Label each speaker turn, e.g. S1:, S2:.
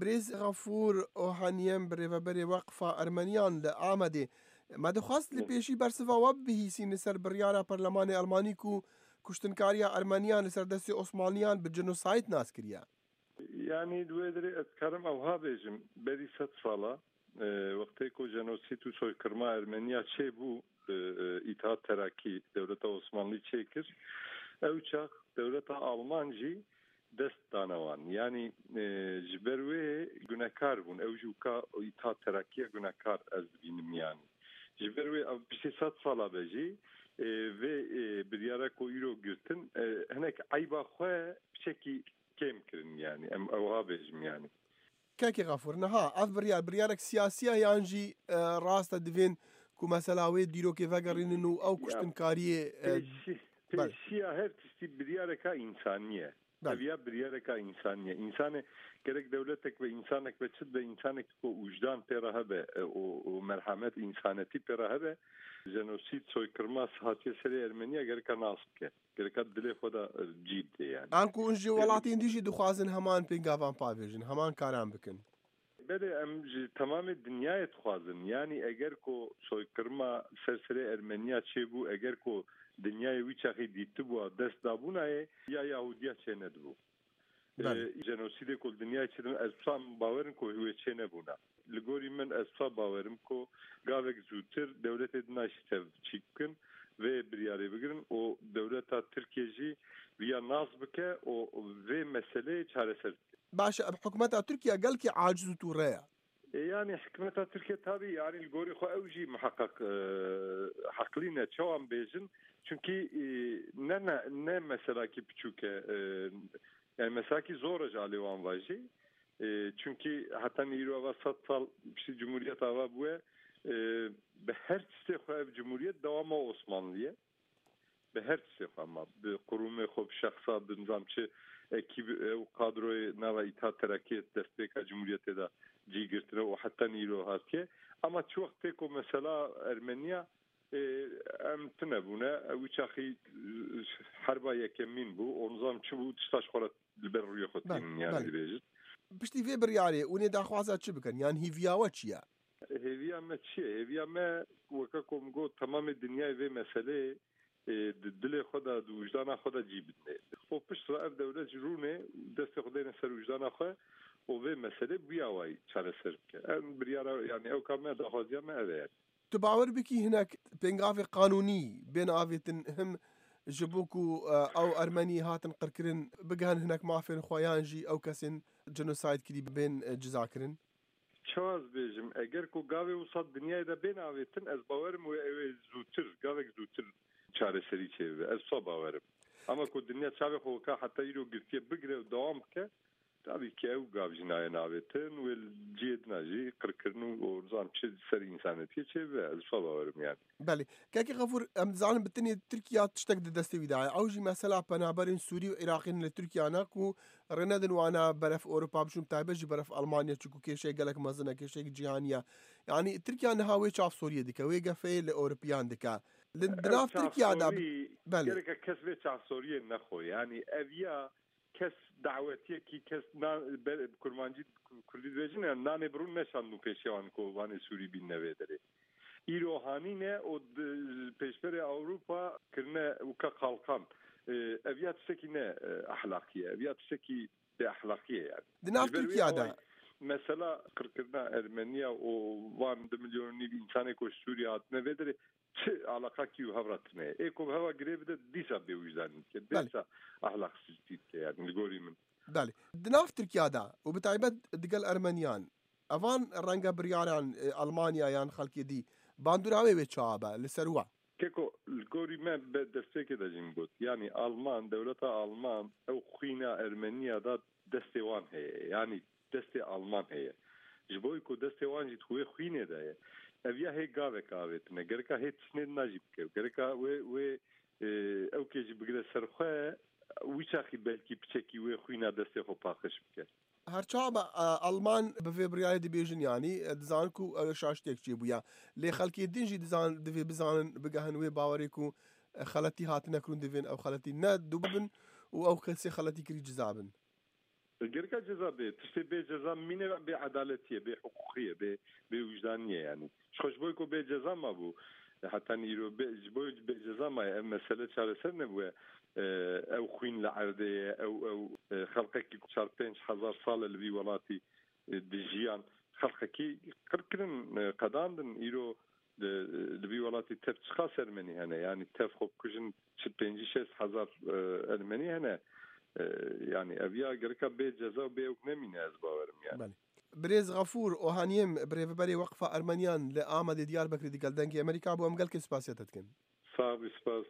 S1: بريز غفور أوهانيم بريفابري وقفة أرمنيان لآمده ما دخواست لبيشي برسفا وبهي سين سر بريارة برلماني ألمانيكو كشتنكاريا أرمنيان لسر دستي عثمانيان بالجنوسايد ناس كريا
S2: يعني دويدري أتكرم أو هابيجم بري ست صالة وقتيكو جنوسيتو سوي كرما أرمنيا تشيبو اتحاد تراكي دولة عثماني تشيكر أو شاق دولة ألمانجي دست دانوان يعني جبروي جناكار بون أو جوكا اتحاد تراكي جناكار از بينم يعني جبروي أو بشي ست صالة بجي ve biryara ko euro girtin henek ayba xwe bişekî kêm kirin yani em ew habêjim yani
S1: كاكي غفور نها اف بريارك سياسية يانجي راستا دفين كو مثلا وي ديرو كي فاغرينو او كشتنكاريه
S2: peşiya her tiştî biryareka insaniye Tabiya biryareka insaniye insane gerek devletek ve insanek ve çıt ve insanek ko ucdan perahabe o merhamet insaneti perahabe jenosit soykırma hatiye seri Ermeniya gereka nasike gereka dile xoda ciddi yani
S1: anku unji walatin diji duxazin heman pingavan pavêjin heman karan bikin
S2: Bere em tamamı dünyaya tuxazin yani eğer ko soykırma serseri Ermeniya çebu eğer ko dünyayı viçahi ditti bu dest dabunaye ya Yahudiya çene bu jenoside ko dünya çedin esam baverin ko huve çene buna ligori men esam baverim ko gavek zutir devlet edina iştev çıkın ve bir yere bigirin o devleta Türkiye'ci veya nazbike o ve mesele çareser
S1: باشا حكومتها تركيا قال كي عاجزوا توريا
S2: يعني حكومتها تركيا tabii yani الجوري خو اوجي محقق حقلينا çawan bejin çünkü ne mesela ki küçük yani mesela ki zor ajalevan vajı çünkü hatta nirova satsal bir cumhuriyet ava bu be her tiste xo cumhuriyet devamı Osmanlı'ya be her tiste ama be kurumu xo şahsa binzamçı ekip kadroyu nava itaat terakki destek cumhuriyete de cigirtine o hatta niro haske ama çok tek o mesela Ermeniya emtine buna uçağı harba yekemin bu onzam çubuğu tiştaş xorat liberruya xotin yani diyeceğiz.
S1: Pişti ve bir yari onu da xwaza çıbıkan yani hiviya waçya
S2: heviya me çi heviya me wakakom go tamamı dünya ve mesele دل خدا وجدان خدا جيبتنا فوبش رأب دولة جرونة دست خدينا سر وجدان خدا وفي مسألة بياوي شارع سرك بريارة يعني أو كمان دخوزيا ما هذا
S1: تباور بكي هناك بينغافي قانوني بين آفيتن هم جبوكو أو أرمني هاتن قركرن بقهن هناك معفن خويانجي أو كسن جنوسايد كدي بين جزاكرن
S2: شواز بيجم أجر كو قاوي وصل دنيا ده بين آفيتن از باورم وزوتر قاوي زوتر çareseri çevre. Esfa bavarım. Ama ko dünya çave xoka hatta yiro girtiye bigre devam ke tabii ki ev gavjinaya navetin ve ciyednaji kırkırnu orzan çiz ser insaneti çevre. Esfa bavarım yani.
S1: بله كاكي غفور ام زعلم بالتنية تركيا تشتق دستي وداعي اوجي مثلا بنابرين سوري وعراقيين لتركيا ناكو رندن وانا برف اوروبا بشوم تايبجي برف المانيا تشكو كيشي قالك مازنا كيشي جيهانيا يعني تركيا نهاوي شاف سوريا ديكا ويقا في الاوروبيان ديكا لندناف تركيا دا
S2: بله قالك كسبه شاف سوريا نخو يعني ابيا kes davetiye ki kes kurmancı kulübecine nane burun neşanlı peşevan ko vani suri bin nevedere İrohanine o peşpere Avrupa kırne uka kalkan eviyat sekine ahlakiye eviyat seki de ahlakiye yani
S1: dinav Türkiye'de
S2: mesela kırkırna Ermeniya o van milyonu insane koş Suriye atne vedere alaka ki havratne eko hava grevde disa be vicdan ki disa ahlaksızlık yani ligorimin
S1: بله دناف تركيا وبتعبد دقل أرمنيان أفان رنجا برياران ألمانيا يان خلقي دي باندوراوي بتشابه لسروا
S2: كيكو الجوري ما بدستك ده جنبوت يعني ألمان دولة ألمان أو خينا أرمنيا ده دستوان هي يعني دست ألمان هي جبويكو دستوان جت هو خينا ده أبيا هي قابة قابة نجركا هي تسند نجيب كيو جركا و أو كيجي بقدر سرخة ويشاخي بالكي بتشكي وخينا دستي خو باخش بك
S1: هرچابا ألمان بفبراير دي بيجن يعني دزانكو شاشتك جيبويا لي خلقي دينجي دزان دفي بزان بقهن وي باوريكو خلتي هاتنا كرون دفين أو خلتي ناد دوبن أو كسي خلتي كري جزابن
S2: گرکا جزا به تشتی به جزا مینه به عدالتیه به حقوقیه به وجدانیه يعني خوش بوی کو به جزا ما بو حتى نیرو به جزا ما مسئله چاره سر نبوه او خوين لعرضه او خلقك 4,000 سال اللي ولاتي دجيان خلقك قركرن قداندن ايرو لبي ولاتي تفشخاص ارمني هنا يعني تفخب كجن 5,000 ارمني هنا يعني ابيا قركا بيت جزاء بيوك نمين از باورم يعني
S1: بريز غفور اوهانيم بريفبري وقفه ارمنيان لآمد ديار بكري دي قال دنگي امريكا بو امقل كي سباسيتتكن
S2: صافي سباس